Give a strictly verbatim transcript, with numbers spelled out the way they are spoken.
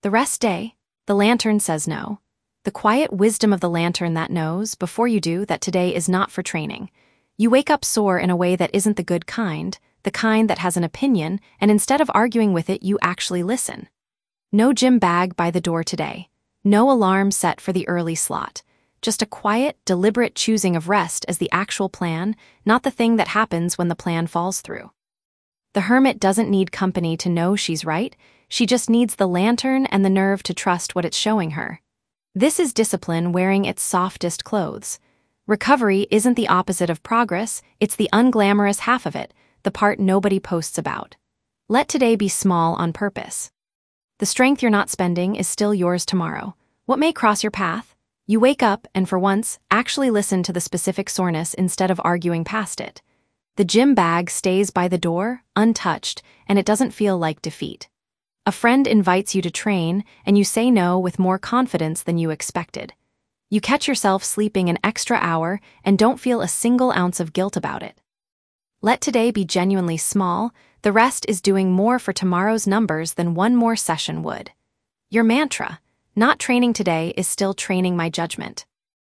The rest day, the lantern says no. The quiet wisdom of the lantern that knows, before you do, that today is not for training. You wake up sore in a way that isn't the good kind, the kind that has an opinion, and instead of arguing with it, you actually listen. No gym bag by the door today. No alarm set for the early slot. Just a quiet, deliberate choosing of rest as the actual plan, not the thing that happens when the plan falls through. The hermit doesn't need company to know she's right, she just needs the lantern and the nerve to trust what it's showing her. This is discipline wearing its softest clothes. Recovery isn't the opposite of progress, it's the unglamorous half of it, the part nobody posts about. Let today be small on purpose. The strength you're not spending is still yours tomorrow. What may cross your path? You wake up and, for once, actually listen to the specific soreness instead of arguing past it. The gym bag stays by the door, untouched, and it doesn't feel like defeat. A friend invites you to train, and you say no with more confidence than you expected. You catch yourself sleeping an extra hour and don't feel a single ounce of guilt about it. Let today be genuinely small, the rest is doing more for tomorrow's numbers than one more session would. Your mantra, not training today, is still training my judgment.